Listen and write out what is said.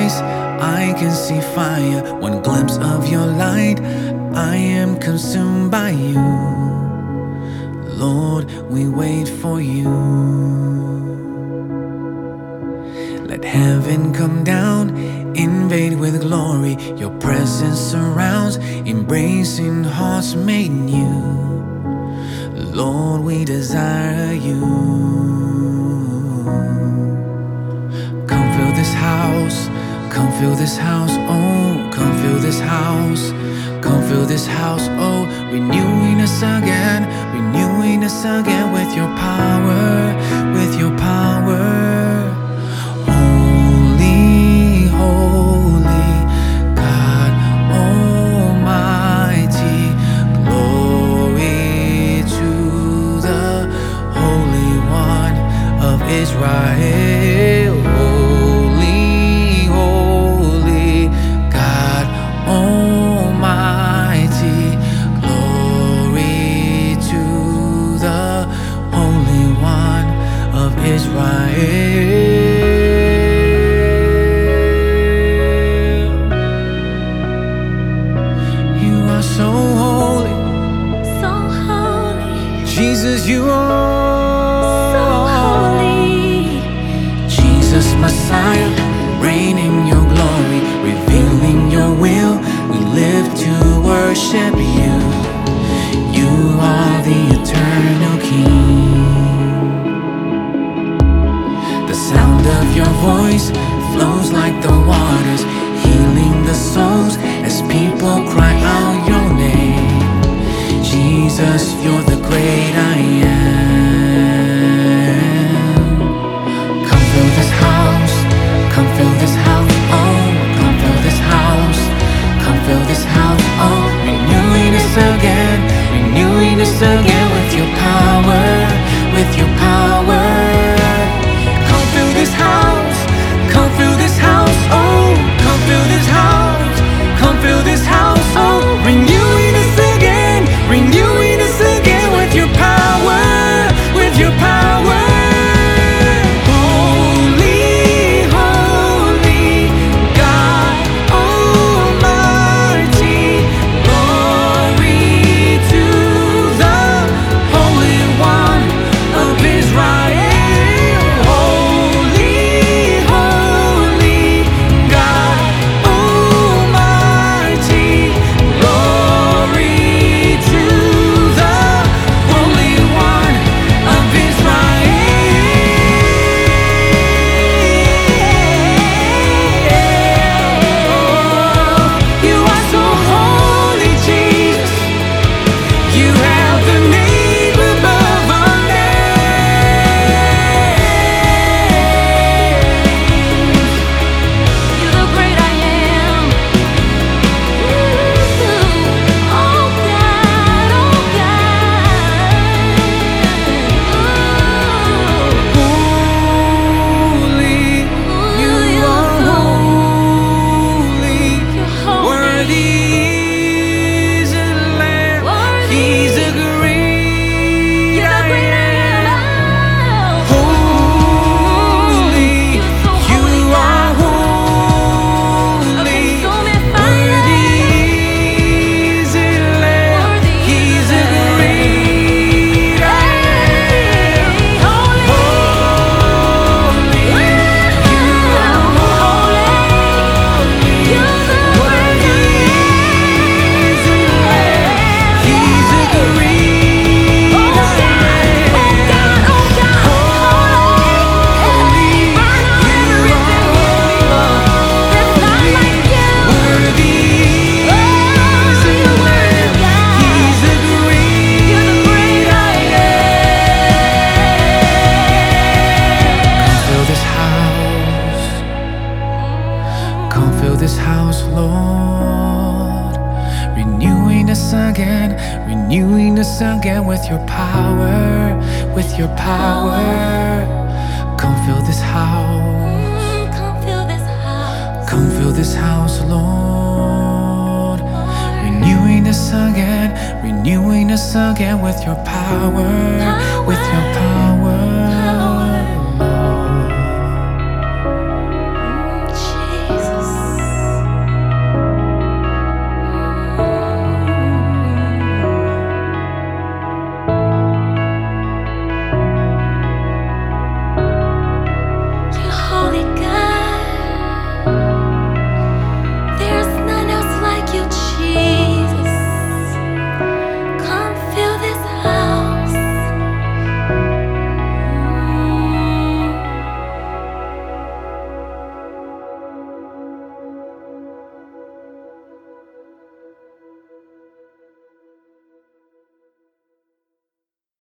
eyes, I can see fire. One glimpse of your light, I am consumed by you. Lord, we wait for you. Let heaven come down, invade with glory. Your presence surrounds, embracing hearts made new. Lord, we desire you. Come fill this house, come fill this house, oh, come fill this house. Come fill this house, oh, renewing us again with your power, with your power. Holy, holy God Almighty, glory to the Holy One of Israel. Holy, holy God Almighty, glory to the Holy One of Israel. You are so holy, so holy. Jesus, you are So holy. Jesus, Messiah, reign in your glory, revealing your will. We live to worship you. You are the eternal King. The sound of your voice flows like the waters, healing the souls as people cry out your name. Jesus, you're the great I am. Come fill this house, come fill this house, oh, come fill this house, come fill this house, oh, renewing us again with your power, with your power. Come fill this house, come fill this house, oh, come fill this house, come fill this house, oh, renewing us again with your power, with your power. Holy, holy God Almighty, glory to the Holy One of Israel. Holy, holy God Almighty, glory to the Holy One of Israel. You are so holy, Jesus. You have the name above all names. You're the great I am. Oh God, oh God. Holy, you are holy. You're holy. Worthy is the Lamb. Worthy. He's a great You're the I great I am. am. Holy, You're so you holy, are God. holy. Consuming Worthy fire. is the Lamb. Worthy is He's the a great I am. Holy. Holy, you are holy. You're the Worthy is the Lamb. He's a great I am. Holy, you are worthy is the Lamb. He's a great I am. Fill this house, come fill this house, Lord, renewing us again with your power, with your power. Come fill this house, come fill this house, Lord, renewing us again with your power, with your power.